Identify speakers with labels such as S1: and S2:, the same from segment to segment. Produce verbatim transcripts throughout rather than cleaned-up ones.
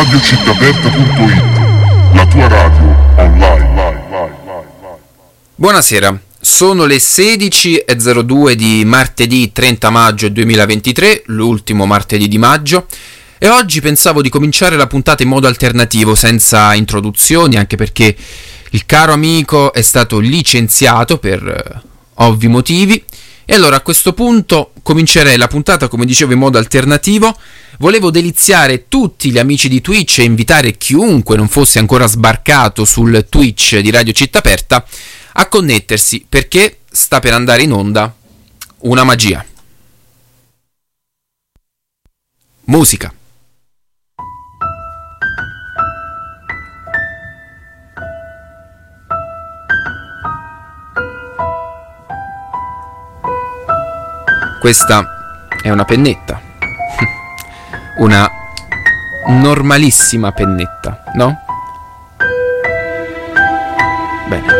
S1: radio città aperta punto it, la tua radio online.
S2: Buonasera, sono le sedici e zero due di martedì trenta maggio duemilaventitré, l'ultimo martedì di maggio, e oggi pensavo di cominciare la puntata in modo alternativo, senza introduzioni, anche perché il caro amico è stato licenziato per eh, ovvi motivi. E allora a questo punto comincerei la puntata, come dicevo, in modo alternativo. Volevo deliziare tutti gli amici di Twitch e invitare chiunque non fosse ancora sbarcato sul Twitch di Radio Città Aperta a connettersi, perché sta per andare in onda una magia. Musica. Questa è una pennetta, una normalissima pennetta, no? Bene.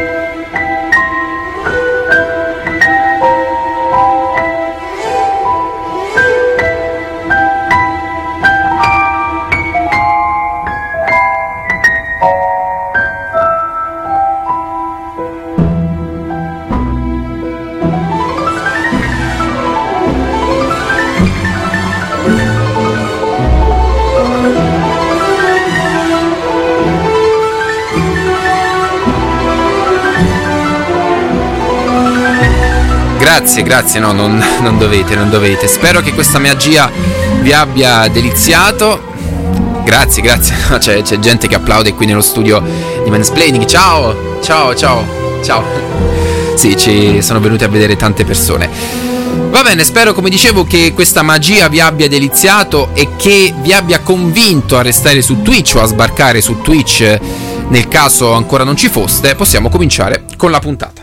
S2: Grazie, grazie, no, non, non dovete, non dovete. Spero che questa magia vi abbia deliziato. Grazie, grazie. C'è, c'è gente che applaude qui nello studio di Mansplaining. Ciao, ciao, ciao, ciao. Sì, ci sono venute a vedere tante persone. Va bene, spero, come dicevo, che questa magia vi abbia deliziato e che vi abbia convinto a restare su Twitch o a sbarcare su Twitch nel caso ancora non ci foste. Possiamo cominciare con la puntata.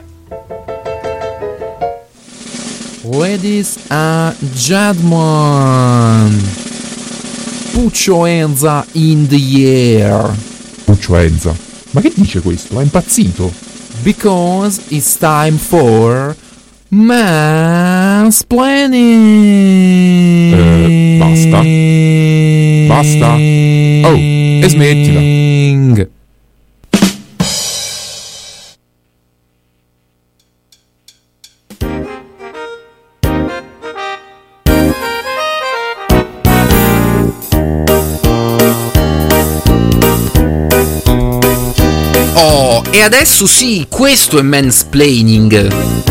S3: Ladies and gentlemen, put your hands in the air.
S4: Puccio Enza, ma che dice questo? È impazzito?
S3: Because it's time for mansplaining.
S4: Eh, basta. Basta. Oh, e smettila.
S2: Oh, e adesso sì, questo è mansplaining.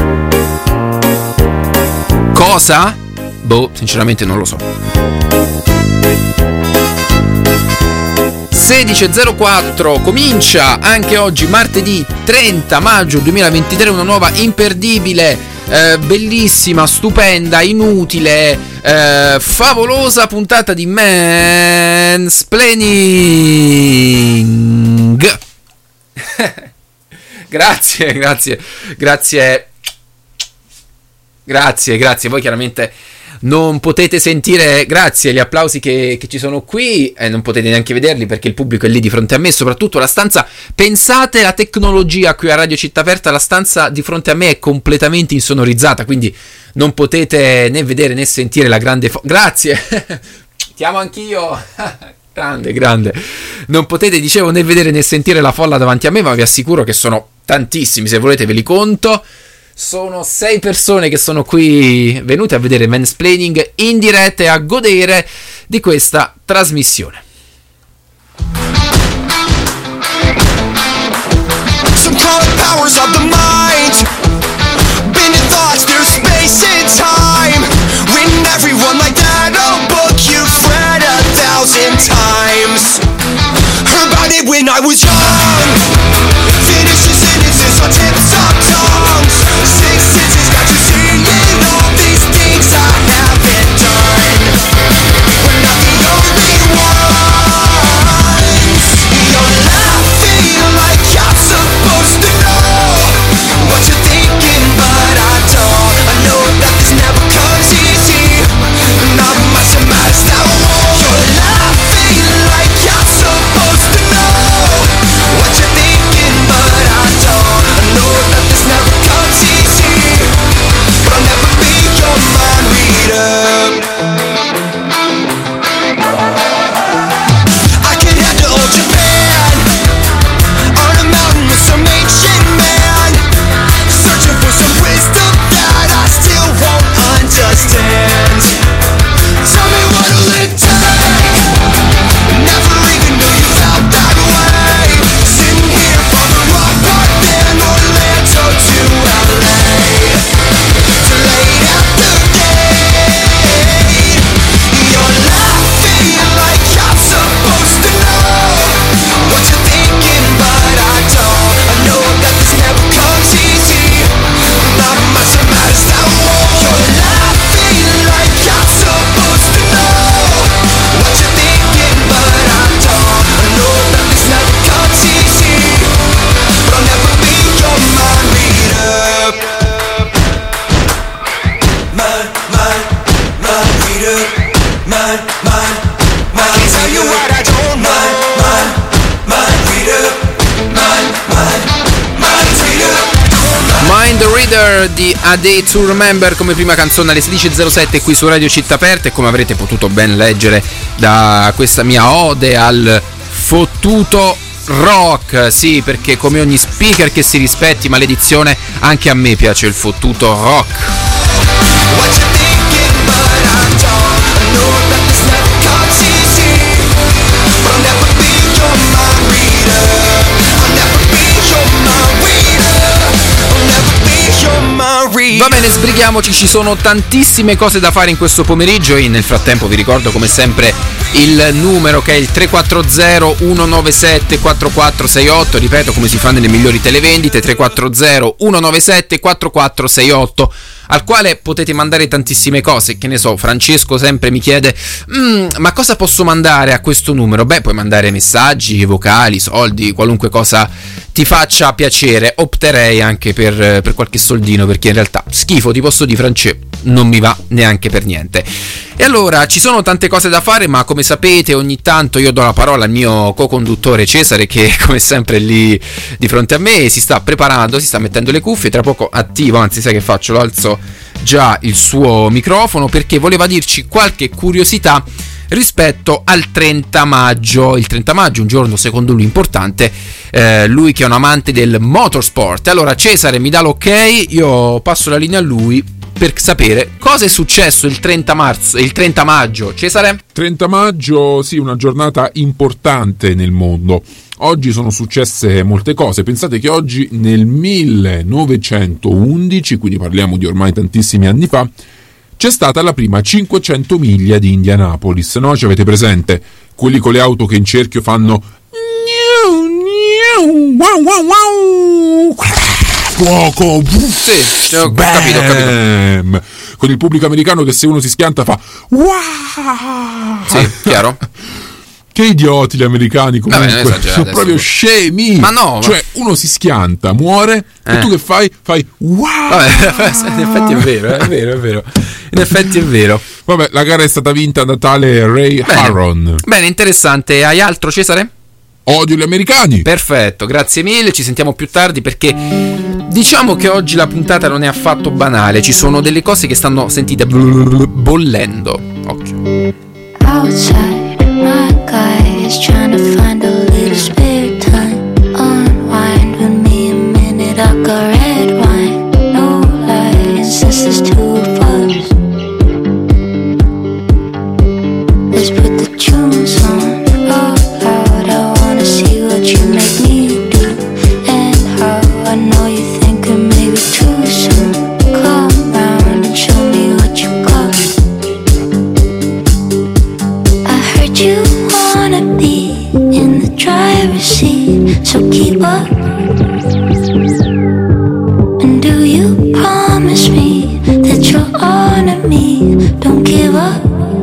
S2: Cosa? Boh, sinceramente non lo so. sedici e zero quattro, comincia anche oggi, martedì trenta maggio duemilaventitré, una nuova imperdibile, eh, bellissima, stupenda, inutile, eh, favolosa puntata di mansplaining. Grazie, grazie, grazie, grazie, grazie. Voi chiaramente non potete sentire, grazie, gli applausi che, che ci sono qui, e non potete neanche vederli perché il pubblico è lì di fronte a me. Soprattutto la stanza, pensate alla tecnologia qui a Radio Città Aperta, la stanza di fronte a me è completamente insonorizzata, quindi non potete né vedere né sentire la grande fo- grazie. Ti amo anch'io. Grande, grande. Non potete, dicevo, né vedere né sentire la folla davanti a me, ma vi assicuro che sono tantissimi. Se volete ve li conto. Sono sei persone che sono qui venute a vedere mansplaining in diretta e a godere di questa trasmissione. Some powers of the mind. Bending thoughts through space and time. When everyone like that, a book you've read a thousand times. Heard about it when I was young. Finish the sentences on tips of tongues. Six senses got you seeing all these things I haven't done. We're not the only ones. You're laughing like you're supposed to know what you're thinking, but I don't. I know that this never comes easy. Not much matters now. You're laughing like you're supposed to know Year di A Day to Remember come prima canzone alle sedici e zero sette qui su Radio Città Aperta, e come avrete potuto ben leggere da questa mia ode al fottuto rock, sì, perché come ogni speaker che si rispetti, maledizione, anche a me piace il fottuto rock. Va bene, sbrighiamoci, ci sono tantissime cose da fare in questo pomeriggio e nel frattempo vi ricordo come sempre il numero che è il tre quattro zero uno nove sette quattro quattro sei otto, ripeto come si fa nelle migliori televendite, tre quattro zero uno nove sette quattro quattro sei otto, al quale potete mandare tantissime cose. Che ne so, Francesco sempre mi chiede mm, ma cosa posso mandare a questo numero? Beh, puoi mandare messaggi, vocali, soldi, qualunque cosa ti faccia piacere. Opterei anche per, per qualche soldino, perché in realtà schifo, ti posso dire, France, non mi va neanche per niente. E allora ci sono tante cose da fare, ma come sapete ogni tanto io do la parola al mio co-conduttore Cesare, che come sempre è lì di fronte a me, si sta preparando, si sta mettendo le cuffie, tra poco attivo, anzi sai che faccio, lo alzo già il suo microfono, perché voleva dirci qualche curiosità rispetto al trenta maggio. Il trenta maggio, un giorno secondo lui importante, eh, lui che è un amante del motorsport. Allora Cesare mi dà l'ok, io passo la linea a lui per sapere cosa è successo il trenta marzo, il trenta maggio. Cesare?
S4: trenta maggio, sì, una giornata importante nel mondo. Oggi sono successe molte cose. Pensate che oggi nel millenovecentoundici, quindi parliamo di ormai tantissimi anni fa, c'è stata la prima cinquecento miglia di Indianapolis, no? Ci avete presente? Quelli con le auto che in cerchio fanno fuoco,
S2: sì, ho capito, ho capito.
S4: Con il pubblico americano che se uno si schianta fa wow!
S2: Sì, chiaro.
S4: Che idioti gli americani, comunque.
S2: Vabbè,
S4: sono
S2: adesso.
S4: proprio scemi.
S2: Ma no,
S4: cioè
S2: ma...
S4: uno si schianta, muore,
S2: eh.
S4: e tu che fai? Fai wow!
S2: Vabbè, in effetti è vero, è vero, è vero. In effetti è vero.
S4: Vabbè, la gara è stata vinta da tale Ray
S2: Bene.
S4: Harron.
S2: Bene, interessante. Hai altro, Cesare?
S4: Odio gli americani.
S2: Perfetto, grazie mille, ci sentiamo più tardi, perché diciamo che oggi la puntata non è affatto banale, ci sono delle cose che stanno, sentite, bollendo. Occhio.
S5: Outside, my guy is trying to find a little spare time. Unwind with me a minute, I got red wine. No lies, this is two of us. Let's put the tunes on all loud. I wanna see what you make me do and how. I know you're thinking maybe too soon. Come round and show me what you got. I heard you wanna be in the driver's seat, so keep up. And do you promise me that you'll honor me? Don't give up.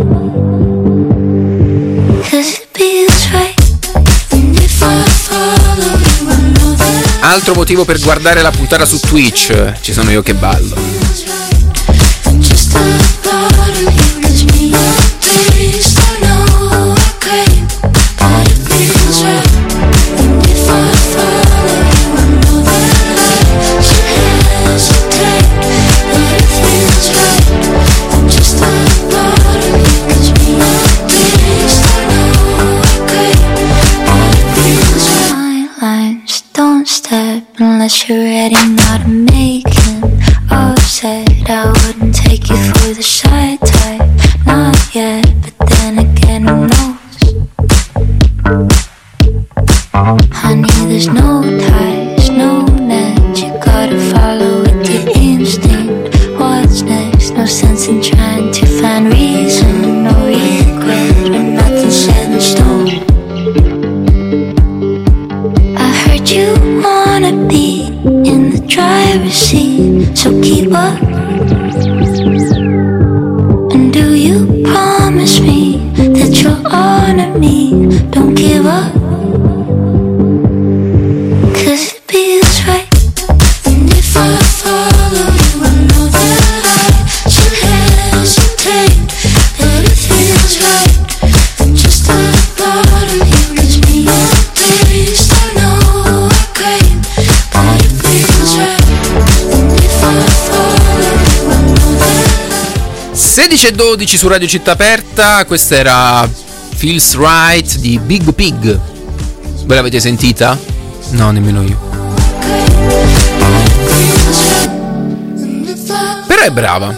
S2: Altro motivo per guardare la puntata su Twitch, ci sono io che ballo.
S5: Unless you're ready, not a making upset. I wouldn't take you for the shy type, not yet. But then again, who knows? Honey, there's no ties, no net. You gotta follow with your instinct. What's next? No sense in trying to find reason, no regret when nothing's set in stone. I heard you wanna be in the driver's seat, so keep up. And do you promise
S2: sedici e dodici su Radio Città Aperta, questa era Feels Right di Big Pig. Ve l'avete sentita? No, nemmeno io. Però è brava.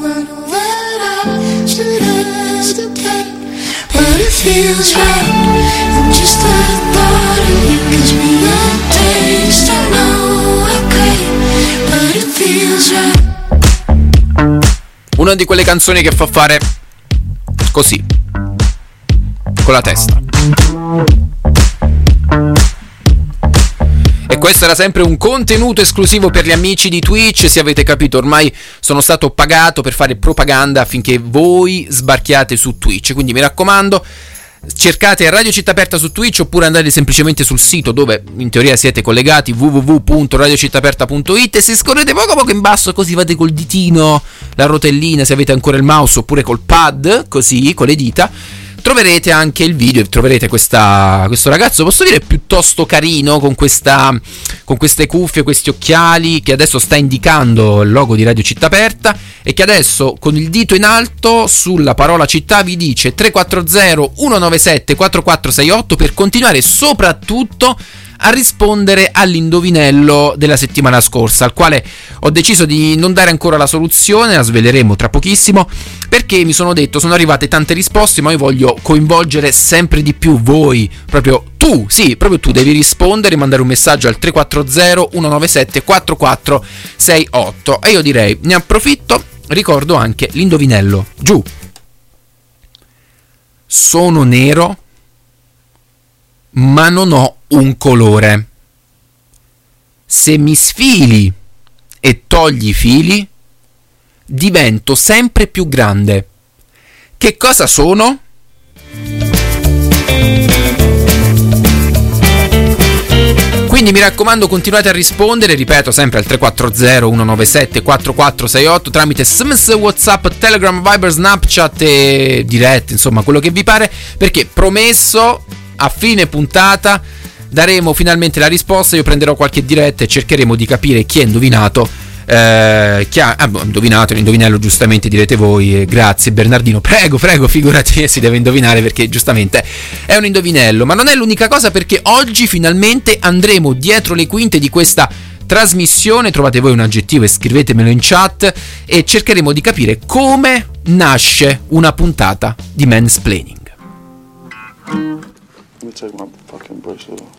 S2: Una di quelle canzoni che fa fare così con la testa. E questo era sempre un contenuto esclusivo per gli amici di Twitch. Se avete capito, ormai sono stato pagato per fare propaganda affinché voi sbarchiate su Twitch. Quindi mi raccomando, cercate Radio Città Aperta su Twitch oppure andate semplicemente sul sito dove in teoria siete collegati, w w w punto radio città aperta punto it, e se scorrete poco poco in basso così fate col ditino la rotellina, se avete ancora il mouse, oppure col pad, così con le dita, troverete anche il video e troverete questa, questo ragazzo, posso dire piuttosto carino, con questa con queste cuffie, questi occhiali, che adesso sta indicando il logo di Radio Città Aperta e che adesso con il dito in alto sulla parola città vi dice tre quattro zero uno nove sette quattro quattro sei otto per continuare soprattutto a rispondere all'indovinello della settimana scorsa, al quale ho deciso di non dare ancora la soluzione, la sveleremo tra pochissimo, perché mi sono detto, sono arrivate tante risposte, ma io voglio coinvolgere sempre di più voi, proprio tu, sì, proprio tu devi rispondere, mandare un messaggio al tre quattro zero uno nove sette quattro quattro sei otto, e io direi, ne approfitto, ricordo anche l'indovinello, giù. Sono nero, ma non ho un colore. Se mi sfili e togli i fili, divento sempre più grande. Che cosa sono? Quindi mi raccomando, continuate a rispondere, ripeto sempre al tre quattro zero uno nove sette quattro quattro sei otto tramite S M S, WhatsApp, Telegram, Viber, Snapchat e dirette, insomma quello che vi pare, perché promesso a fine puntata daremo finalmente la risposta. Io prenderò qualche diretta e cercheremo di capire chi ha indovinato, eh, chi ha ah, indovinato l'indovinello, giustamente direte voi, eh, grazie Bernardino, prego prego figurati, si deve indovinare perché giustamente è un indovinello, ma non è l'unica cosa, perché oggi finalmente andremo dietro le quinte di questa trasmissione. Trovate voi un aggettivo e scrivetemelo in chat e cercheremo di capire come nasce una puntata di Mansplaining.
S6: Let me take my fucking bracelet off.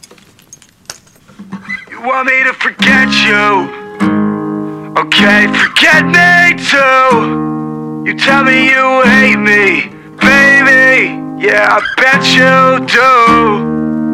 S7: You want me to forget you? Okay, forget me too. You tell me you hate me, baby. Yeah, I bet you do.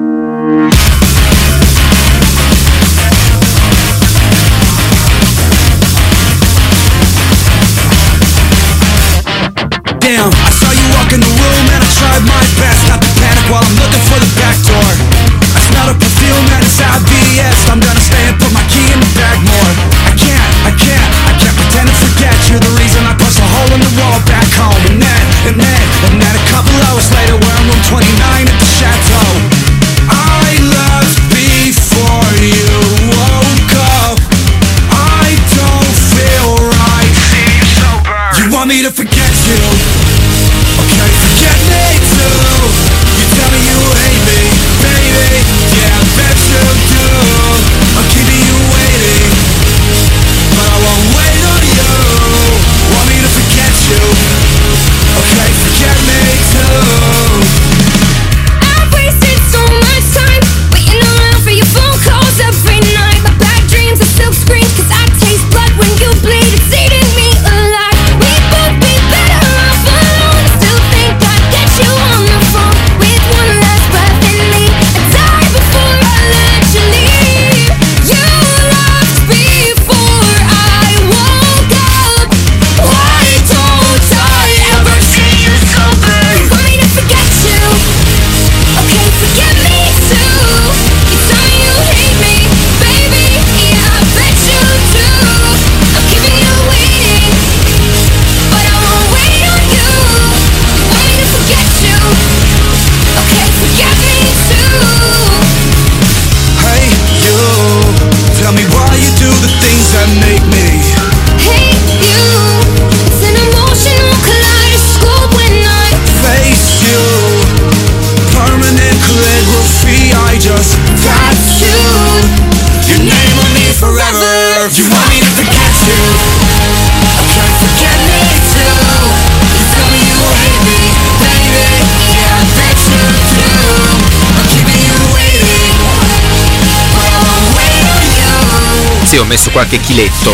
S8: Damn, I saw you walk in the room and I tried my best not to panic while I'm looking for the back door. I smell a perfume and it's obvious I'm gonna stay and put my key in the bag more. I can't, I can't, I can't pretend to forget. You're the reason I punch a hole in the wall back home. And then, and then, and then a couple hours later we're in room twenty-nine at the chateau. I left before you woke up. I don't feel right.
S7: See you sober.
S8: You want me to forget you? Okay, forget me too. You tell me you hate me, baby. Yeah, I bet you do. I'm keeping you waiting, but I won't wait on you. Want me to forget you? Okay, forget me too.
S5: I've wasted so much time waiting around for your phone calls every night. My bad dreams are silk screens, cause I taste blood when you bleed. It's eating me alive. We'd both be better off alone. I still think I'd get you on the phone with one last breath in me. I die
S2: Sì, ho messo qualche chiletto.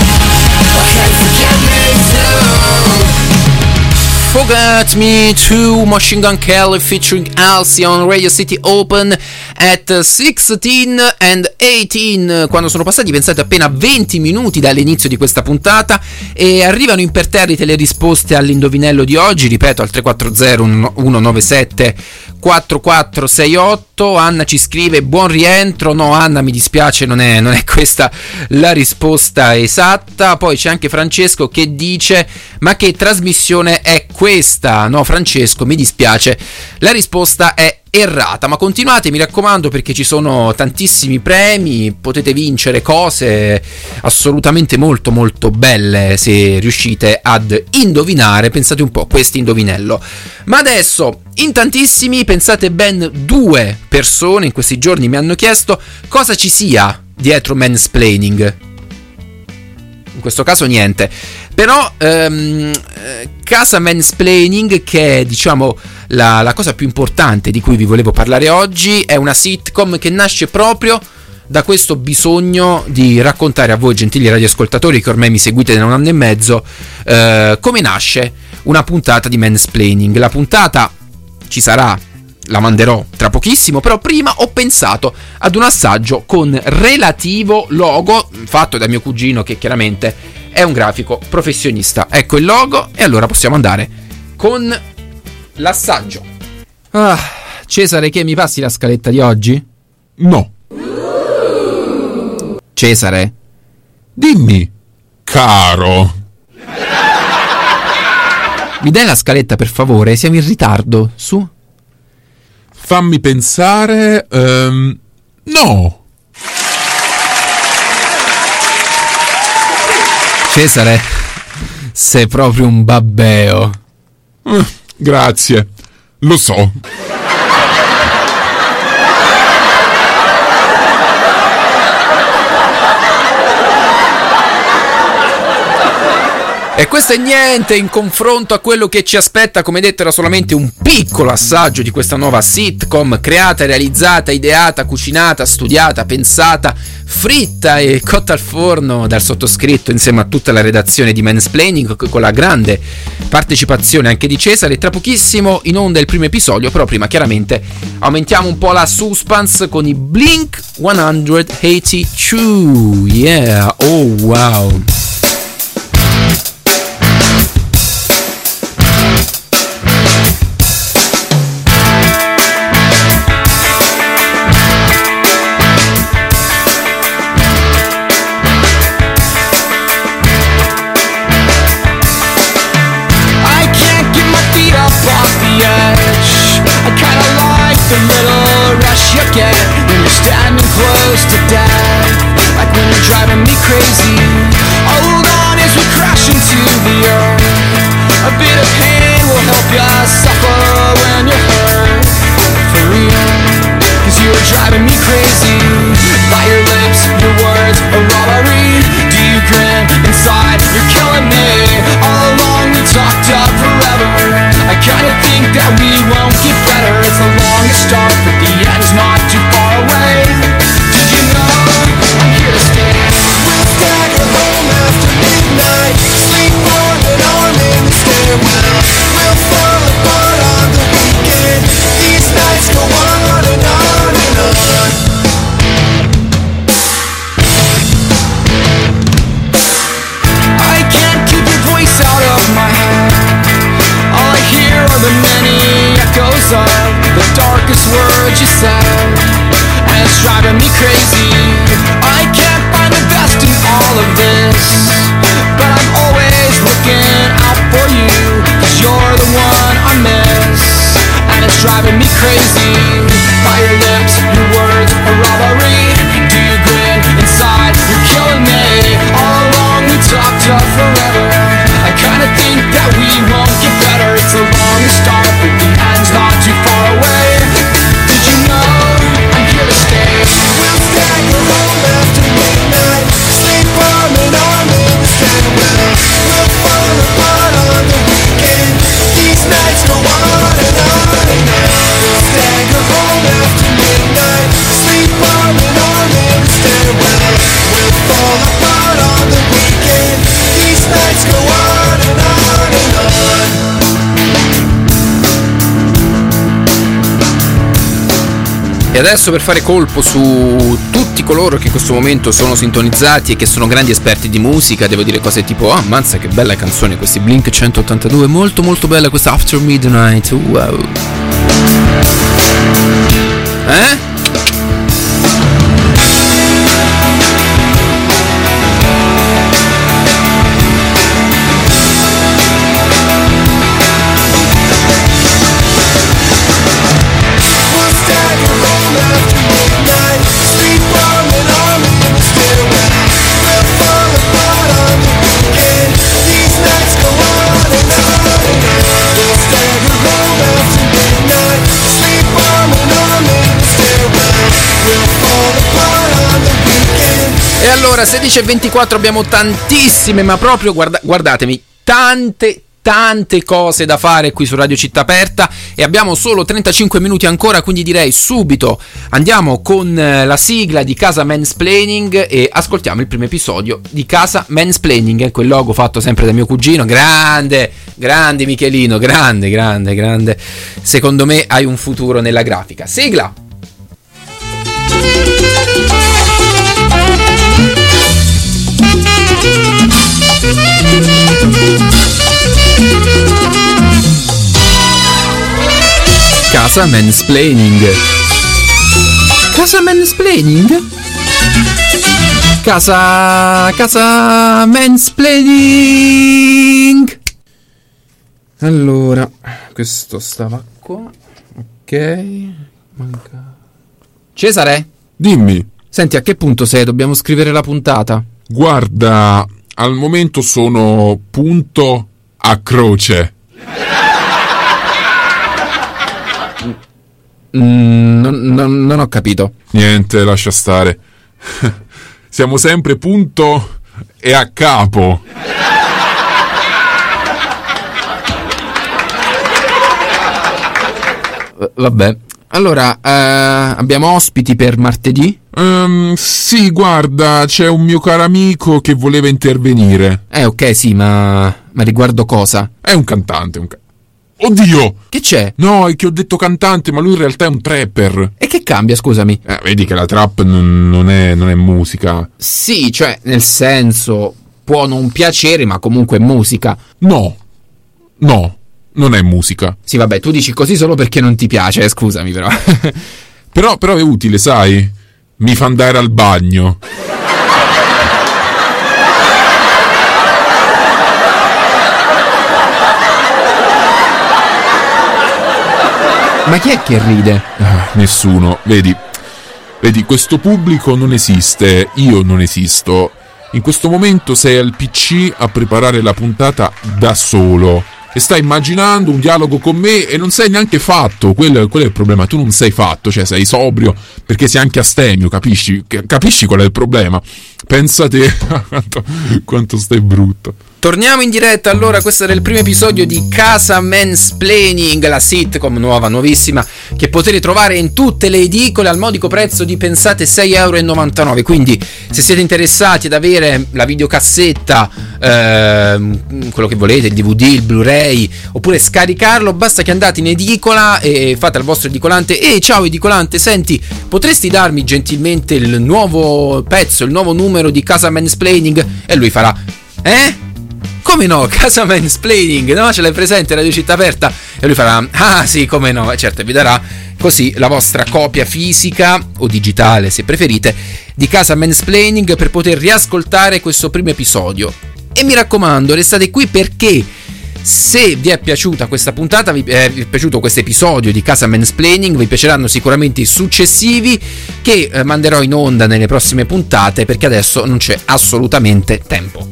S2: Forget Me To, Machine Gun Kelly featuring Halsey on Radio City Open at sixteen and eighteen. Quando sono passati, pensate, appena venti minuti dall'inizio di questa puntata, e arrivano imperterrite le risposte all'indovinello di oggi, ripeto, al tre quattro zero uno nove sette quattro quattro sei otto. Anna ci scrive: buon rientro. No Anna, mi dispiace, non è, non è questa la risposta esatta. Poi c'è anche Francesco che dice: ma che trasmissione è questa? No Francesco, mi dispiace, la risposta è errata, ma continuate, mi raccomando, perché ci sono tantissimi premi, potete vincere cose assolutamente molto molto belle se riuscite ad indovinare. Pensate un po', questo indovinello. Ma adesso, in tantissimi, pensate, ben due persone in questi giorni mi hanno chiesto cosa ci sia dietro mansplaining. In questo caso niente, però ehm, Casa Mansplaining, che è, diciamo, la, la cosa più importante di cui vi volevo parlare oggi, è una sitcom che nasce proprio da questo bisogno di raccontare a voi, gentili radioascoltatori che ormai mi seguite da un anno e mezzo, eh, come nasce una puntata di mansplaining. La puntata ci sarà, la manderò tra pochissimo, però prima ho pensato ad un assaggio con relativo logo fatto da mio cugino, che chiaramente è un grafico professionista. Ecco il logo, e allora possiamo andare con l'assaggio. Ah, Cesare, che mi passi la scaletta di oggi?
S4: No.
S2: Cesare,
S4: Dimmi, caro.
S2: mi dai la scaletta per favore? Siamo in ritardo, su.
S4: Fammi pensare. Um, no.
S2: Cesare, sei proprio un babbeo.
S4: Uh, grazie, lo so.
S2: E questo è niente in confronto a quello che ci aspetta. Come detto, era solamente un piccolo assaggio di questa nuova sitcom creata, realizzata, ideata, cucinata, studiata, pensata, fritta e cotta al forno dal sottoscritto insieme a tutta la redazione di Mansplaining, con la grande partecipazione anche di Cesare. Tra pochissimo in onda il primo episodio, però prima chiaramente aumentiamo un po' la suspense con i Blink one eighty-two. Yeah, oh wow.
S8: Close to death, like when you're driving me crazy. Hold on as we crash into the earth. A bit of pain will help you suffer when you're hurt. For real, cause you were driving me crazy. By your lips, your words, a robbery. Do you grin inside? You're killing me. All along we talked up forever. I kinda think that we won't get better. It's the longest start, but the end's not too far away. The darkest words you said, and it's driving me crazy. I can't find the best in all of this, but I'm always looking out for you, cause you're the one I miss, and it's driving me crazy. By your lips, your words, a robbery. Do you grin inside? You're killing me. All along we talked up forever. I kinda think that we won't get better. It's the longest start, but the end's not too far away. Did you know I'm here to stay? We'll stagger home after midnight. Sleep arm in arm in the stairwell. We'll fall apart on the weekend. These nights go on and on and on. We'll stagger home after midnight. Sleep arm in arm in the stairwell. We'll fall
S2: adesso, per fare colpo su tutti coloro che in questo momento sono sintonizzati e che sono grandi esperti di musica, devo dire cose tipo: ah, ammazza che bella canzone, questi Blink centottantadue, molto molto bella questa After Midnight, wow. Eh? E allora, sedici e ventiquattro, abbiamo tantissime, ma proprio, guarda, guardatemi, tante, tante cose da fare qui su Radio Città Aperta e abbiamo solo trentacinque minuti ancora, quindi direi subito andiamo con la sigla di Casa Mansplaining e ascoltiamo il primo episodio di Casa Mansplaining, quel logo fatto sempre da mio cugino, grande, grande Michelino, grande, grande, grande, secondo me hai un futuro nella grafica. Sigla! Casa Mansplaining. Casa Mansplaining? Casa... Casa Mansplaining. Allora, questo stava qua. Ok. Manca. Cesare?
S4: Dimmi.
S2: Senti, a che punto sei? Dobbiamo scrivere la puntata.
S4: Guarda, al momento sono punto a croce.
S2: Mm, non, non, non ho capito.
S4: Niente, lascia stare. Siamo sempre punto e a capo.
S2: Vabbè. Allora, eh, abbiamo ospiti per martedì?
S4: Um, sì, guarda, c'è un mio caro amico che voleva intervenire.
S2: Eh, ok, sì, ma... ma riguardo cosa?
S4: È un cantante, un ca- Oddio!
S2: Che c'è?
S4: No, è che ho detto cantante, ma lui in realtà è un trapper.
S2: E che cambia, scusami?
S4: Eh, vedi che la trap non, non, è, non è musica.
S2: Sì, cioè, nel senso, può non piacere, ma comunque è musica.
S4: No, no, non è musica.
S2: Sì, vabbè, tu dici così solo perché non ti piace, eh, scusami però.
S4: però. Però è utile, sai? Mi fa andare al bagno.
S2: Ma chi è che ride?
S4: Ah, nessuno, vedi, vedi, questo pubblico non esiste, io non esisto. In questo momento sei al P C a preparare la puntata da solo e stai immaginando un dialogo con me e non sei neanche fatto, quello, quello è il problema, tu non sei fatto, cioè sei sobrio perché sei anche astemio, capisci? Capisci qual è il problema? Pensa te quanto, quanto stai brutto.
S2: Torniamo in diretta, allora, questo era il primo episodio di Casa Mansplaining, la sitcom nuova, nuovissima, che potete trovare in tutte le edicole al modico prezzo di, pensate, sei e novantanove euro. Quindi, se siete interessati ad avere la videocassetta, ehm, quello che volete, il D V D, il Blu-ray, oppure scaricarlo, basta che andate in edicola e fate al vostro edicolante: ehi, ciao edicolante, senti, potresti darmi gentilmente il nuovo pezzo, il nuovo numero di Casa Mansplaining? E lui farà: eh? Come no, Casa Mansplaining, no? Ce l'hai presente, Radio Città Aperta? E lui farà: ah sì, come no, e certo, vi darà così la vostra copia fisica o digitale, se preferite, di Casa Mansplaining per poter riascoltare questo primo episodio. E mi raccomando, restate qui perché se vi è piaciuta questa puntata, vi è piaciuto questo episodio di Casa Mansplaining, vi piaceranno sicuramente i successivi che eh, manderò in onda nelle prossime puntate, perché adesso non c'è assolutamente tempo.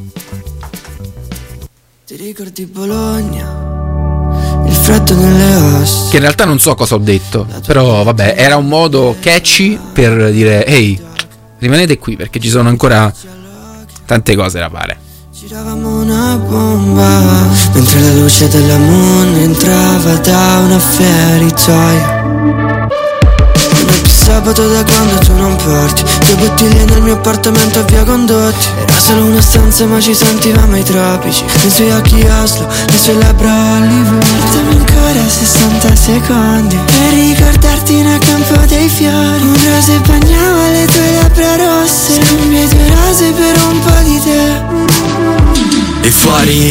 S8: Ti ricordi Bologna? Il freddo nelle ossa.
S2: Che in realtà non so cosa ho detto, però vabbè, era un modo catchy per dire: ehi, rimanete qui perché ci sono ancora tante cose da fare.
S8: Giravamo una bomba mentre la luce della moon entrava da una feritoia. Una
S9: sabato da quando tu non porti. Due bottiglie nel mio appartamento a via Condotti. Era solo una stanza ma ci sentivamo i tropici. Nei suoi occhi Oslo, le sue labbra Hollywood. Dammi ancora sessanta secondi per ricordarti nel campo dei fiori. Un rose bagnava le tue labbra rosse. Scambio i tue rose per un po' di te.
S8: E fuori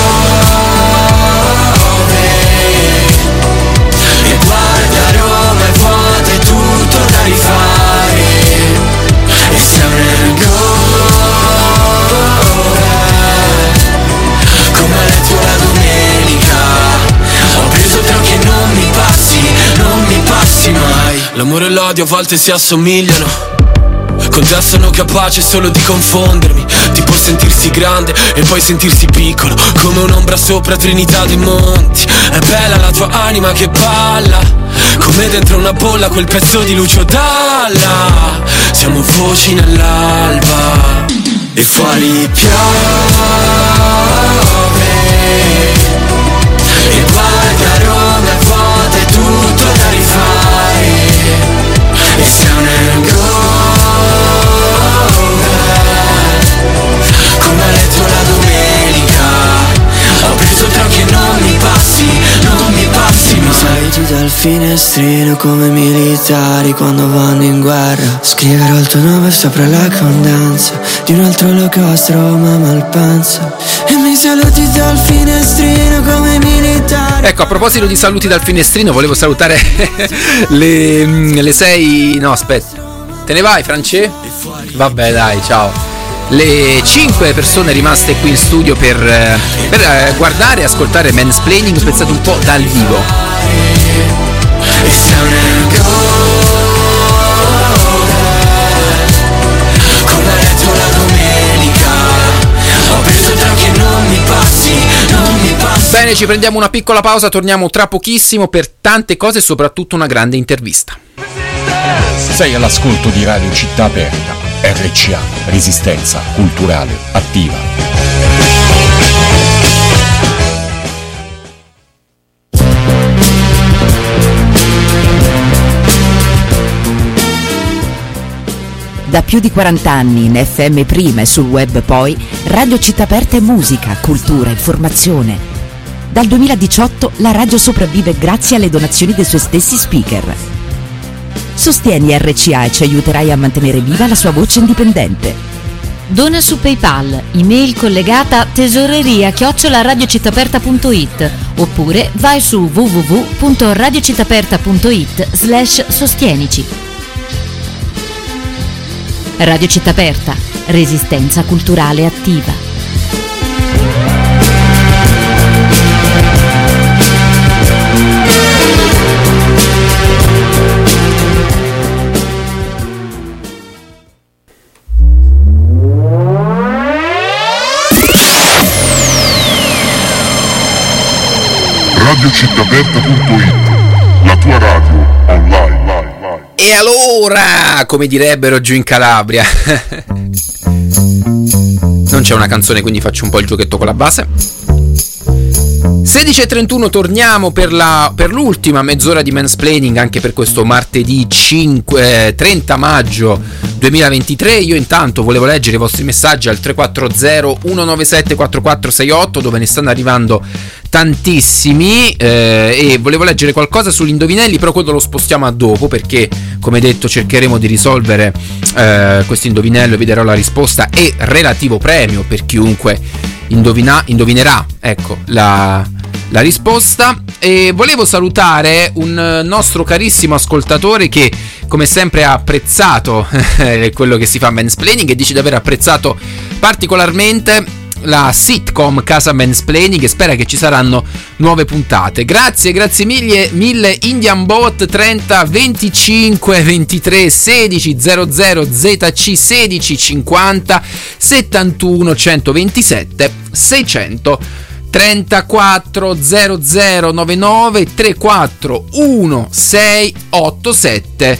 S8: piove e guarda Roma è vuota, è tutto da rifare. E siamo nel go, come a letto la domenica. Ho preso tronchi e non mi passi, non mi passi mai. L'amore e l'odio a volte si assomigliano. Con te sono capace solo di confondermi. Tipo sentirsi grande e poi sentirsi piccolo, come un'ombra sopra Trinità dei Monti. È bella la tua anima che balla, come dentro una bolla quel pezzo di Lucio Dalla. Siamo voci nell'alba. E fuori piove e guarda Roma è vuota, è tutto da rifare. E siamo nel go, come a letto la domenica. Ho preso tronchi e non mi passi, non mi passi mai.
S9: Sai tu dal finestrino come militari quando vanno in guerra. Scriverò il tuo nome sopra la condanza di un altro olocausto, Roma Malpensa. E mi saluti dal finestrino come militari.
S2: Ecco, a proposito di saluti dal finestrino, volevo salutare le, le sei... No, aspetta. Te ne vai, France? Vabbè, dai, ciao. Le cinque persone rimaste qui in studio per, per guardare e ascoltare Mansplaining, pensate un po' dal vivo.
S8: E siamo nel go, come a letto la domenica. Ho preso tronchi e non mi passi, non mi passi.
S2: Bene, ci prendiamo una piccola pausa, torniamo tra pochissimo per tante cose e soprattutto una grande intervista.
S10: Sei all'ascolto di Radio Città Aperta, R C A, Resistenza Culturale Attiva.
S11: Da più di quaranta anni in F M prima e sul web poi, Radio Città Aperta è musica, cultura, informazione. Dal duemiladiciotto la radio sopravvive grazie alle donazioni dei suoi stessi speaker. Sostieni R C A e ci aiuterai a mantenere viva la sua voce indipendente.
S12: Dona su PayPal, email collegata tesoreria chiocciola radiocittaperta punto it oppure vai su w w w punto radiocittaperta punto it slash sostienici. Radio Città Aperta, resistenza culturale attiva.
S1: radio città aperta punto it, la tua radio online.
S2: E allora, come direbbero giù in Calabria, non c'è una canzone, quindi faccio un po' il giochetto con la base. sedici e trentuno, torniamo per, la, per l'ultima mezz'ora di Mansplaining, anche per questo martedì cinque, eh, trenta maggio duemilaventitré. Io intanto volevo leggere i vostri messaggi al tre quattro zero uno nove sette quattro quattro sei otto, dove ne stanno arrivando tantissimi, eh, e volevo leggere qualcosa sugli indovinelli, però quello lo spostiamo a dopo, perché come detto cercheremo di risolvere eh, questo indovinello, vi darò la risposta e relativo premio per chiunque indovina, indovinerà ecco la, la risposta. E volevo salutare un nostro carissimo ascoltatore che come sempre ha apprezzato quello che si fa Mansplaining e dice di aver apprezzato particolarmente la sitcom Casa Mansplaining e spera che ci saranno nuove puntate. Grazie, grazie mille, mille Indian Bot trenta venticinque ventitré sedici zero zero Z C sedici cinquanta settantuno centoventisette seicentotrentaquattro zero zero novantanove trentaquattro diciassei ottantasette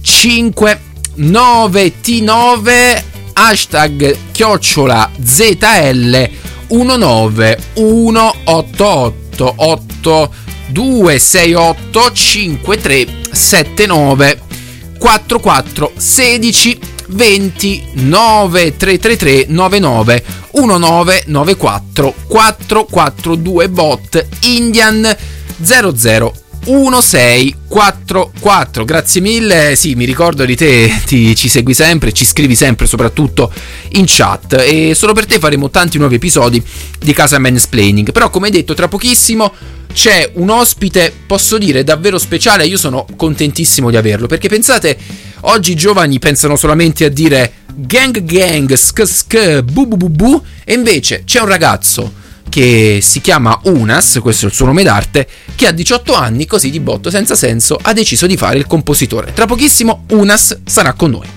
S2: cinquecentonovantanove hashtag chiocciola Z L uno nove uno otto otto otto due sei otto cinque tre sette nove quattrovantaquattro sedici venti nove tre tre tre nove nove uno nove nove quattro quattro quattro due bot Indian zero zero uno sei quattro quattro. Grazie mille, sì, mi ricordo di te, ti, ci segui sempre, ci scrivi sempre, soprattutto in chat, e solo per te faremo tanti nuovi episodi di Casa Mansplaining. Però, come detto, tra pochissimo c'è un ospite, posso dire, davvero speciale. Io sono contentissimo di averlo, perché pensate, oggi i giovani pensano solamente a dire gang gang, sk sk, bu bu bu bu, e invece c'è un ragazzo che si chiama Unas, questo è il suo nome d'arte, che a diciotto anni, così di botto, senza senso, ha deciso di fare il compositore. Tra pochissimo Unas sarà con noi.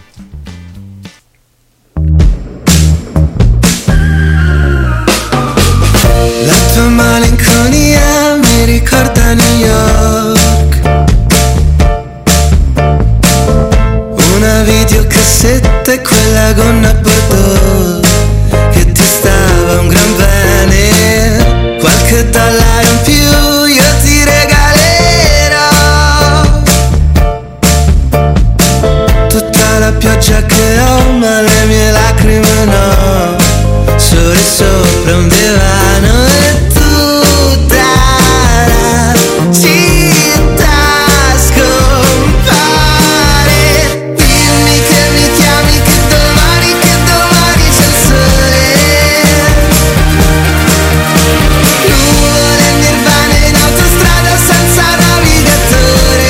S9: La tua malinconia mi ricorda New York, una videocassetta e quella gonna bordeaux che ti stava un gran bene. Qualche dollaro in più io ti regalerò, tutta la pioggia che ho ma le mie lacrime no, sole sopra un divano e tutta la città scompare. Dimmi che mi chiami, che domani, che domani c'è il sole, nuvole e nirvana in autostrada senza navigatore.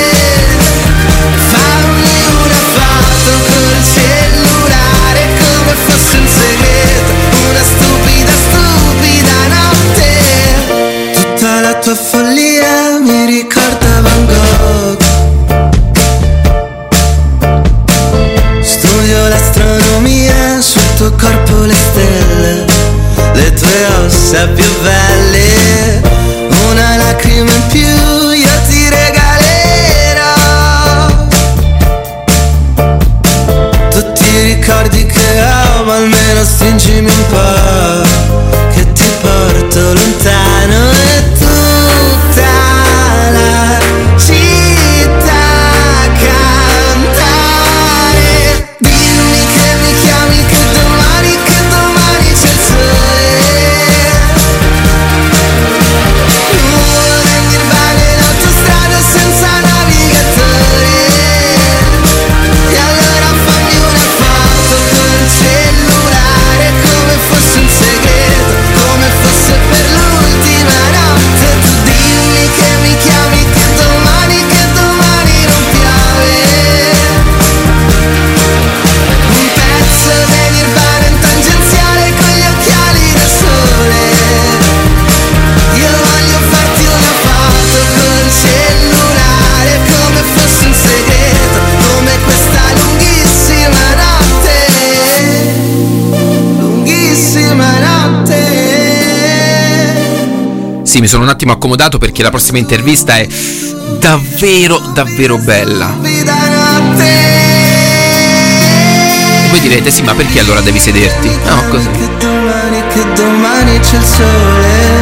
S9: Fammi una foto col cellulare come fosse un segreto, una stupida, stupida notte. Tutta la tua follia mi ricorda Van Gogh. Studio l'astronomia, sul tuo corpo le stelle, le tue ossa più belle. Una lacrima in più io ti regalerò, tutti i ricordi che ho, ma almeno stringimi un po', che ti porto lontano e tutta la città cantare. Dimmi che mi chiami, che domani, che domani c'è il sole, nuvole e nirvana in autostrada senza navigatore. E allora fammi una foto col cellulare come fosse un segreto, come fosse per l'ultima notte. Tu dimmi che mi chiami, che domani, che domani non piove, un pezzo dei Nirvana in tangenziale con gli occhiali da sole. Io voglio farti una foto col cellulare come fosse un segreto, come questa lunghissima notte, lunghissima notte.
S2: Sì, mi sono un attimo accomodato perché la prossima intervista è davvero, davvero bella. E voi direte, sì, ma perché allora devi sederti? No, così.
S9: Che domani, che domani c'è il sole,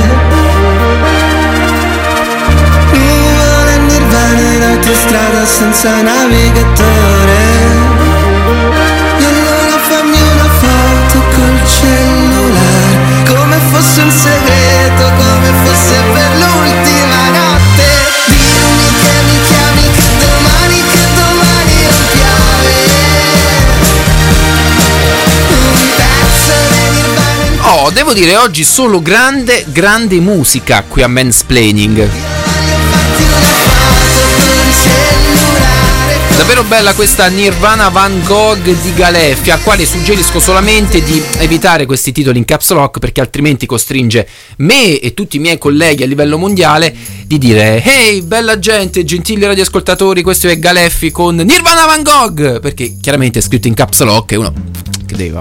S9: nuvole e nirvana in autostrada senza navigatore. E allora fammi una foto col cellulare come fosse un segreto, come fosse per l'ultima notte. Dimmi che mi chiami, che domani, che domani non piove, un pezzo dei Nirvana.
S2: Oh, devo dire oggi solo grande, grande musica qui a Mansplaining. Davvero bella questa Nirvana Van Gogh di Galeffi, al quale suggerisco solamente di evitare questi titoli in caps lock, perché altrimenti costringe me e tutti i miei colleghi a livello mondiale di dire: hey, bella gente, gentili radioascoltatori, questo è Galeffi con Nirvana Van Gogh, perché chiaramente è scritto in caps lock e uno che deve.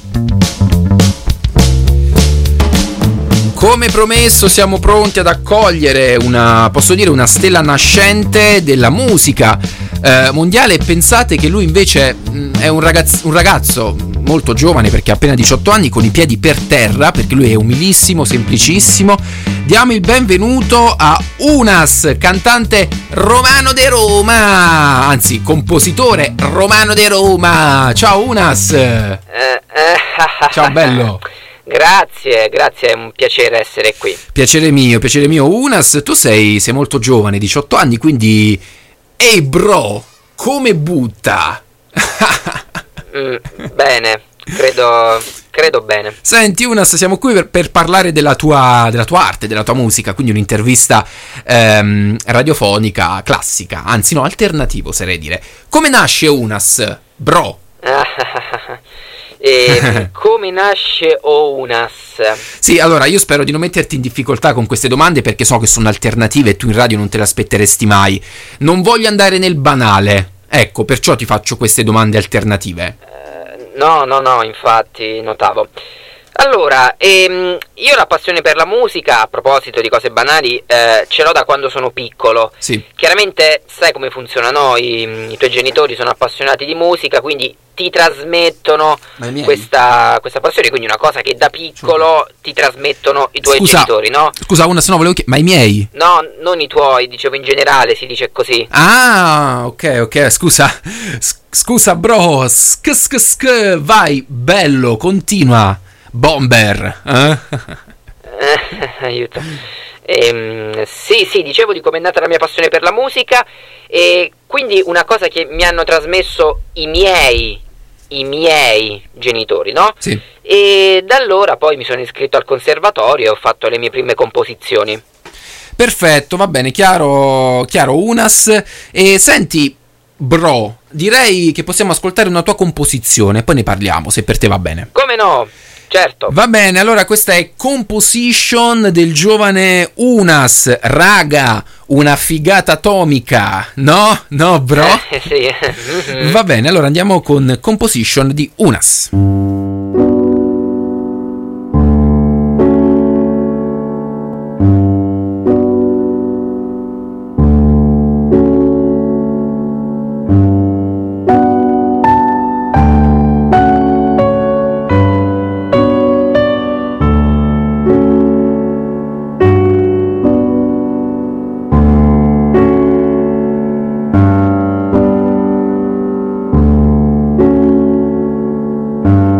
S2: Come promesso siamo pronti ad accogliere una, posso dire, una stella nascente della musica eh, mondiale. Pensate che lui invece mh, è un ragazzo, un ragazzo, molto giovane perché ha appena diciotto anni, con i piedi per terra, perché lui è umilissimo, semplicissimo. Diamo il benvenuto a Unas, cantante romano de Roma, anzi compositore romano de Roma. Ciao Unas.
S13: Eh, eh,
S2: Ciao bello.
S13: Grazie, grazie, è un piacere essere qui.
S2: Piacere mio, piacere mio. Unas, tu sei, sei molto giovane, diciotto anni, quindi... Ehi bro, come butta?
S13: mm, bene, credo, credo bene.
S2: Senti Unas, siamo qui per, per parlare della tua, della tua arte, della tua musica, quindi un'intervista ehm, radiofonica classica, anzi no, alternativo oserei dire. Come nasce Unas, bro?
S13: E come nasce Unas?
S2: Sì, allora io spero di non metterti in difficoltà con queste domande perché so che sono alternative e tu in radio non te le aspetteresti mai. Non voglio andare nel banale, ecco, perciò ti faccio queste domande alternative.
S13: Uh, no, no, no, infatti, notavo. Allora, ehm, io la passione per la musica, a proposito di cose banali, eh, ce l'ho da quando sono piccolo.
S2: Sì.
S13: Chiaramente sai come funziona, no? I, i tuoi genitori sono appassionati di musica, quindi ti trasmettono questa, questa passione, quindi una cosa che da piccolo ti trasmettono i tuoi
S2: scusa,
S13: genitori, no?
S2: Scusa, una se no volevo chiedere, ma i miei?
S13: No, non i tuoi, dicevo in generale, si dice così.
S2: Ah, ok, ok, scusa, S- scusa bro, sk sk sk, vai, bello, continua. Bomber, eh?
S13: eh, aiuto. Ehm, sì, sì, dicevo di come è nata la mia passione per la musica e quindi una cosa che mi hanno trasmesso i miei, i miei genitori, no?
S2: Sì.
S13: E da allora poi mi sono iscritto al conservatorio e ho fatto le mie prime composizioni.
S2: Perfetto, va bene, chiaro, chiaro Unas. E senti, bro, direi che possiamo ascoltare una tua composizione, poi ne parliamo, se per te va bene.
S13: Come no? Certo.
S2: Va bene, allora questa è Composition del giovane Unas. Raga, una figata atomica, no? No, bro?
S13: Eh, sì. Mm-hmm.
S2: Va bene, allora andiamo con Composition di Unas.
S5: Thank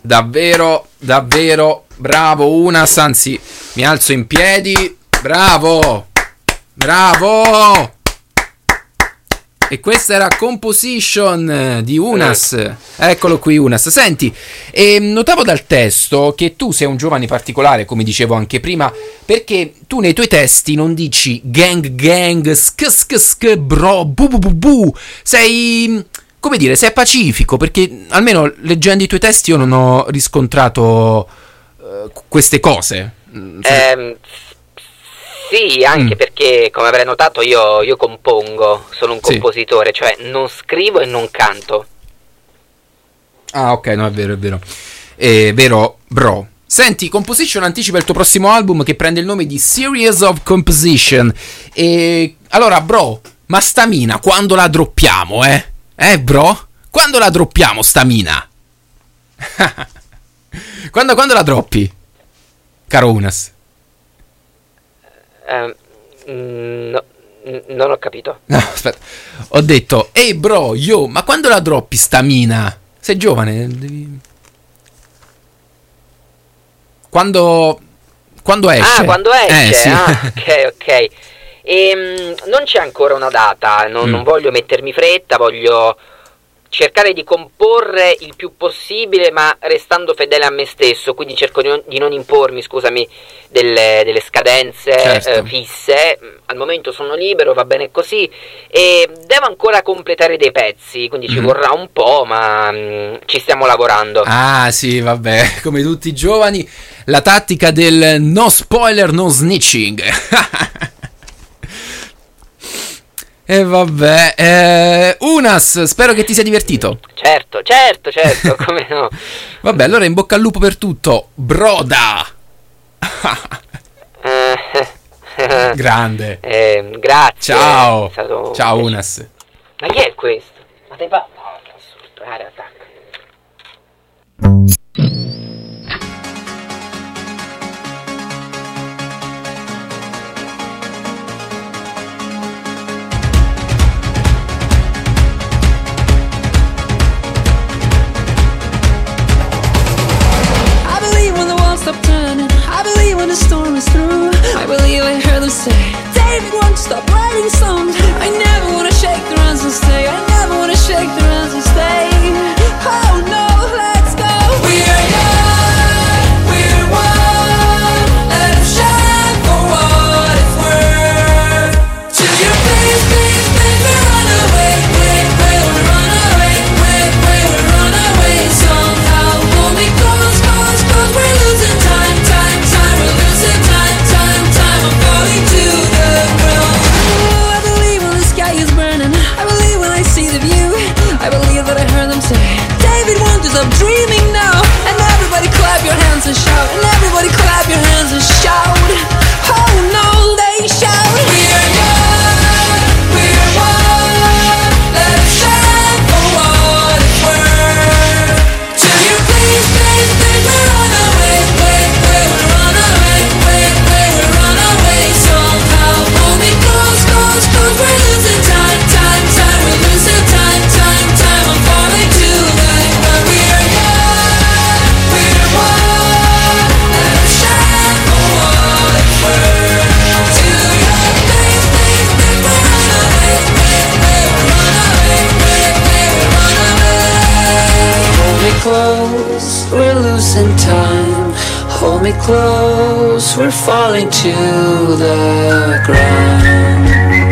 S2: davvero, davvero bravo Unas, anzi mi alzo in piedi, bravo, bravo. E questa era Composition di Unas. Eccolo qui Unas. Senti, e notavo dal testo che tu sei un giovane particolare, come dicevo anche prima, perché tu nei tuoi testi non dici gang gang, sk sk sk, bro, bu bu bu bu. Sei, come dire, sei pacifico, perché almeno leggendo i tuoi testi io non ho riscontrato uh, queste cose.
S13: Ehm... Sì, anche mm. perché, come avrai notato, io, io compongo, sono un compositore, sì. Cioè non scrivo e non canto.
S2: Ah, ok, no, è vero, è vero. È vero, bro. Senti, Composition anticipa il tuo prossimo album che prende il nome di Series of Composition. E allora, bro, ma sta mina, quando la droppiamo, eh? Eh, bro? Quando la droppiamo, sta mina? quando, quando la droppi, caro Unas?
S13: Uh, no, n- non ho capito.
S2: No, aspetta. Ho detto, ehi bro, yo, ma quando la droppi sta mina? Sei giovane, devi... Quando... Quando esce?
S13: Ah, quando esce?
S2: Eh, sì.
S13: Ah, ok, ok. Ehm, non c'è ancora una data, non, mm. non voglio mettermi fretta, voglio cercare di comporre il più possibile ma restando fedele a me stesso, quindi cerco di non, di non impormi, scusami, delle, delle scadenze certo. eh, fisse. Al momento sono libero, va bene così, e devo ancora completare dei pezzi, quindi ci mm. vorrà un po', ma mh, ci stiamo lavorando.
S2: Ah sì, vabbè, come tutti i giovani, la tattica del no spoiler, no snitching. E eh, vabbè, eh, Unas, spero che ti sia divertito.
S13: Certo, certo, certo, come no.
S2: Vabbè, allora in bocca al lupo per tutto, broda. Grande.
S13: Eh, grazie.
S2: Ciao.
S13: Stato...
S2: Ciao Unas.
S13: Ma chi è questo? Ma te fa... No, che assurdo. Area, attacca.
S14: Stop turning. I believe when the storm is through. I believe I heard them say, David, won't you stop writing songs? I never wanna shake their hands and stay. I never wanna shake their hands and stay. Oh no, let's go. We are young, we're one. Let them shine for what it's worth. To your place, place, place, we run away, wait, wait, we run away, wait, wait, we run away. Somehow hold me close, close, close. We're losing time, time, time. We're losing time, time, time. I'm falling to the ground. Oh, I believe when the sky is burning. I believe when I see the view. I believe that I heard them say, David, won't you stop dreaming now? And everybody clap your hands and shout. And everybody clap your hands and shout. Oh no, they shout. We are young, we're one. Let it shine for what it's worth. To your place, place, place, we run away, wait, wait, we run away, wait, wait, we run away. Somehow hold me close, close, close. We're losing time, time, time. We're losing time, time, time. I'm falling to the ground. We are young, we're one. Let it shine for what it's worth. To your place, place, place, we run away, wait, wait, we run away, wait, wait, we run away. Hold me close, we're losing time. Hold me close, we're falling to the ground.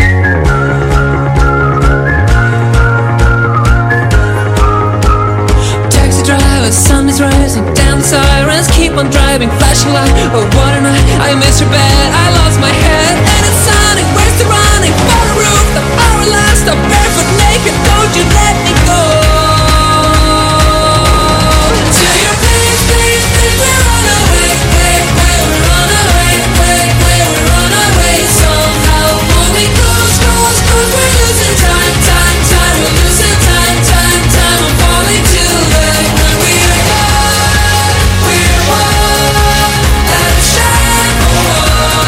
S14: Taxi driver, sun is rising, down the sirens keep on driving, flashing light. Oh, what a night, I missed your bed, I lost my head, and it's sunny. Where's the running? For the roof, the our last stop, barefoot naked. Don't you let me go. To your place, place, place, we run away, wait, wait, we run away, wait, wait, we run away. Somehow hold me close, close, close. We're losing time, time, time. We're losing time, time, time. I'm falling to the ground. We are young, we're one. Let it shine for what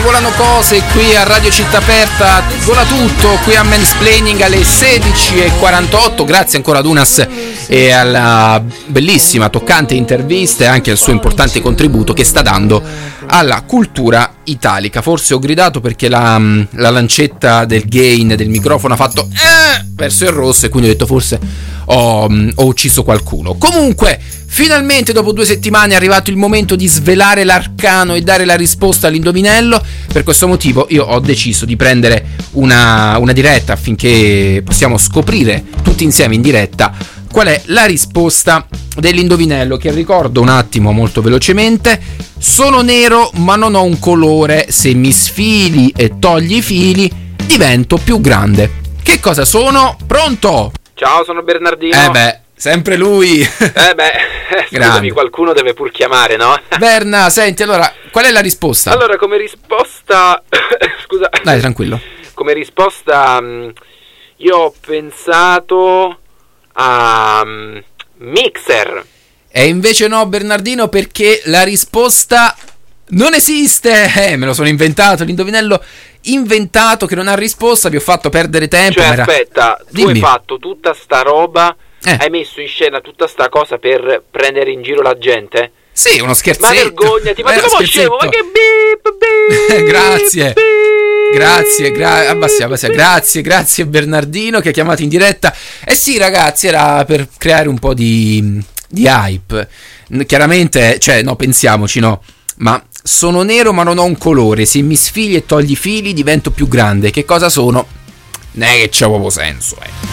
S2: volano cose qui a Radio Città Aperta, vola tutto qui a Mansplaining alle sedici e quarantotto. Grazie ancora ad Unas e alla bellissima, toccante intervista e anche al suo importante contributo che sta dando alla cultura italica. Forse ho gridato perché la, la lancetta del gain del microfono ha fatto eh, verso il rosso e quindi ho detto forse ho, ho ucciso qualcuno. Comunque, finalmente dopo due settimane è arrivato il momento di svelare l'arcano e dare la risposta all'indovinello. Per questo motivo io ho deciso di prendere una, una diretta affinché possiamo scoprire tutti insieme in diretta qual è la risposta dell'indovinello, che ricordo un attimo molto velocemente. Sono nero ma non ho un colore, se mi sfili e togli i fili divento più grande. Che cosa sono? Pronto?
S13: Ciao, sono Bernardino.
S2: Eh beh, sempre lui.
S13: Eh beh, scusami, qualcuno deve pur chiamare, no?
S2: Berna, senti, allora, qual è la risposta?
S13: Allora, come risposta... Scusa.
S2: Dai, tranquillo.
S13: Come risposta, io ho pensato a um, Mixer.
S2: E invece no, Bernardino, perché la risposta non esiste. Eh, me lo sono inventato, l'indovinello inventato che non ha risposta, vi ho fatto perdere tempo.
S13: Cioè,
S2: era...
S13: aspetta, tu
S2: Dimmi.
S13: hai fatto tutta sta roba,
S2: eh.
S13: hai messo in scena tutta sta cosa per prendere in giro la gente?
S2: Sì, uno scherzetto.
S13: Ma vergognati, ma
S2: eh,
S13: come scemo, ma che beep, beep,
S2: grazie.
S13: beep.
S2: Grazie, gra- abbassiamo, abbassiamo. grazie, grazie Bernardino che ha chiamato in diretta. Eh sì, ragazzi, era per creare un po' di, di hype. Chiaramente, cioè, no, pensiamoci, no. Ma sono nero ma non ho un colore, se mi sfili e togli i fili divento più grande. Che cosa sono? Non è che c'ha proprio senso, eh.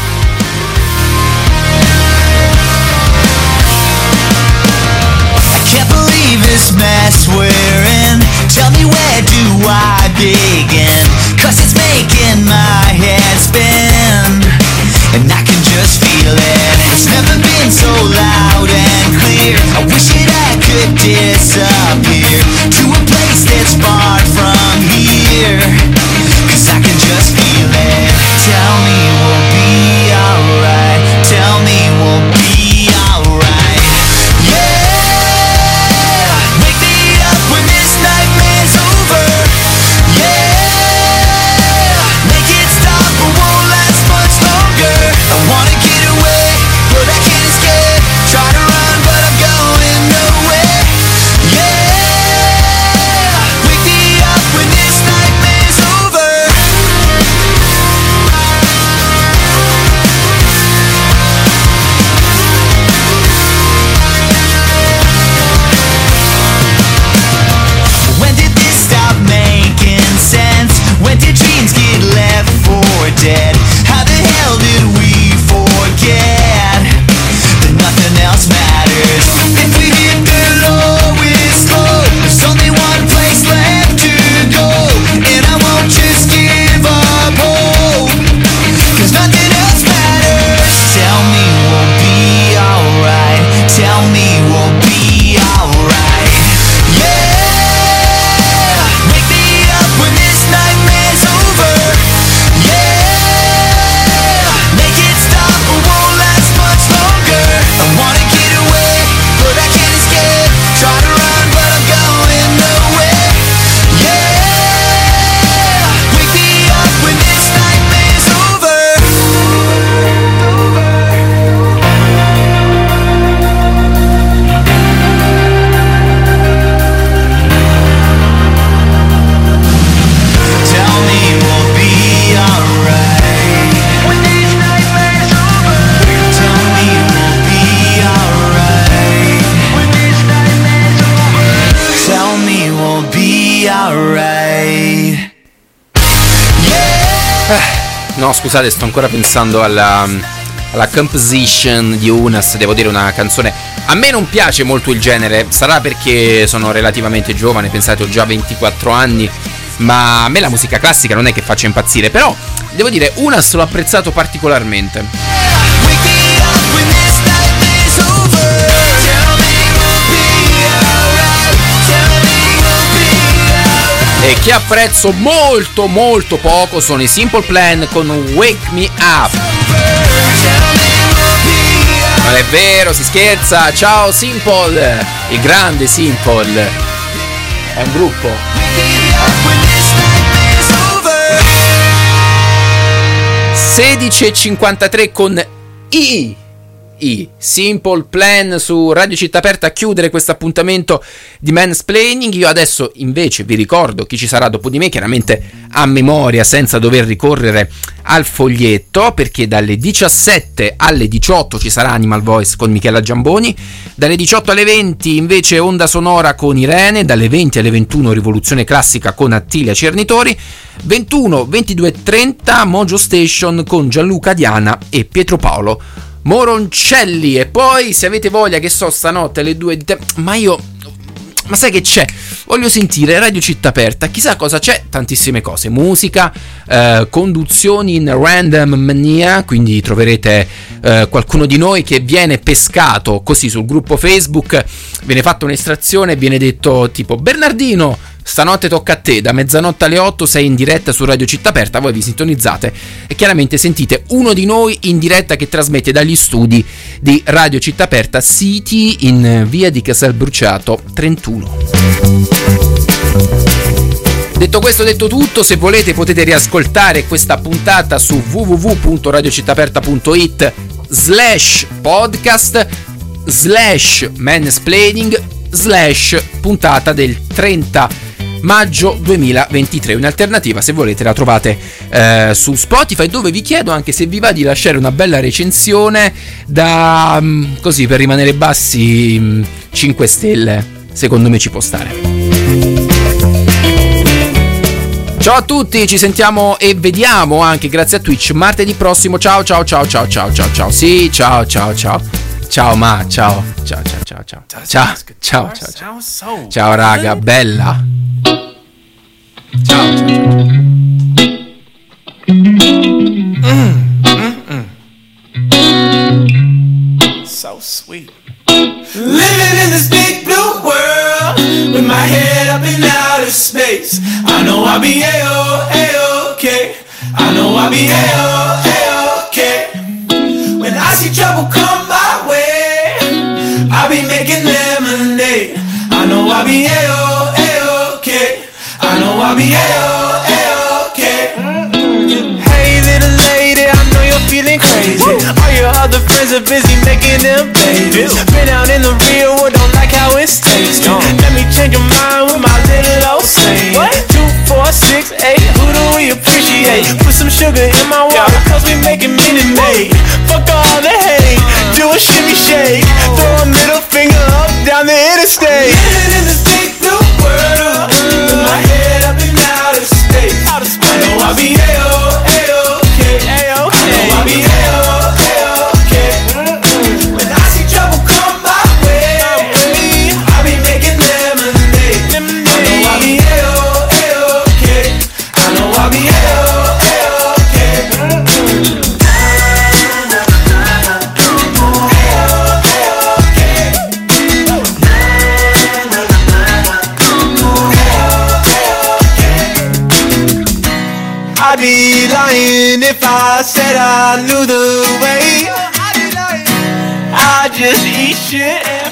S15: This mess we're in, tell me where do I begin? Cause it's making my head spin, and I can just feel it. It's never been so loud and clear. I wish that I could disappear to a place that's far from here, cause I can just feel it. Tell me we'll be alright. Tell me we'll be alright. When did dreams get left for dead? How the hell did we forget that nothing else matters? If we hit the lowest low, there's only one place left to go, and I won't just give up hope, cause nothing else matters. Tell me we'll be alright. Tell me we'll be alright.
S2: No, scusate, sto ancora pensando alla, alla composition di Unas. Devo dire, una canzone. A me non piace molto il genere, sarà perché sono relativamente giovane, pensate, ho già ventiquattro anni, ma a me la musica classica non è che faccia impazzire. Però devo dire, Unas l'ho apprezzato particolarmente. E che apprezzo molto molto poco sono i Simple Plan con Wake Me Up. Non è vero, si scherza. Ciao Simple, il grande Simple. è un gruppo. sedici e cinquantatré con I I Simple Plan su Radio Città Aperta a chiudere questo appuntamento di Mansplaining. Io adesso invece vi ricordo chi ci sarà dopo di me, chiaramente a memoria senza dover ricorrere al foglietto, perché dalle diciassette alle diciotto ci sarà Animal Voice con Michela Giamboni, dalle diciotto alle venti invece Onda Sonora con Irene, dalle venti alle ventuno Rivoluzione Classica con Attilia Cernitori, ventuno, ventidue e trenta Mojo Station con Gianluca Diana e Pietro Paolo Moroncelli. E poi, se avete voglia, che so, stanotte alle due di te... ma io... ma sai che c'è? Voglio sentire Radio Città Aperta, chissà cosa c'è, tantissime cose, musica, eh, conduzioni in random mania, quindi troverete eh, qualcuno di noi che viene pescato così sul gruppo Facebook, viene fatta un'estrazione e viene detto tipo: Bernardino, stanotte tocca a te, da mezzanotte alle otto sei in diretta su Radio Città Aperta, voi vi sintonizzate e chiaramente sentite uno di noi in diretta che trasmette dagli studi di Radio Città Aperta, siti in via di Casalbruciato trentuno. Detto questo, detto tutto, se volete potete riascoltare questa puntata su w w w punto radiocittaperta punto it slash podcast slash mansplaining slash puntata del trenta maggio duemilaventitré. Un'alternativa, se volete, la trovate eh, su Spotify, dove vi chiedo anche se vi va di lasciare una bella recensione da mh, così per rimanere bassi, mh, cinque stelle secondo me ci può stare. Ciao a tutti, ci sentiamo e vediamo anche grazie a Twitch martedì prossimo. Ciao ciao ciao ciao ciao ciao ciao. Sì, ciao ciao ciao. Ciao ma, ciao. Ciao ciao ciao ciao. Ciao ciao ciao ciao. Ciao raga, bella. Ciao ciao ciao.
S16: Mm, mm, mm. So sweet. Living in this big blue world with my head up in outer space. I know I'll be A-O, A-OK. I know I'll be A-O, A-OK. When I see trouble come my way, I'll be making lemonade. I know I'll be A-O, A-OK. I know I'll be A-O, A-OK. Hey little lady, I know you're feeling crazy. All your other friends are busy making them babies. Been out in the real world, don't like how it's tasting. Let me change your mind with my little old saying. Two, four, six, eight, who do we appreciate? Put some sugar in my water, cause we making Minute Maid. Fuck all the hate, do a shimmy shake. Throw a middle finger up down the interstate. Living in this big blue world, with my head up in outer space. I know I'll be A-O, A-OK. I know I'll be A-O, A-OK. When I see trouble come my way, I'll be making lemonade. I know I'll be A-O, A-OK. I know I'll be A-O, A-OK. I'd be lying if I said I knew the way. I just eat shit.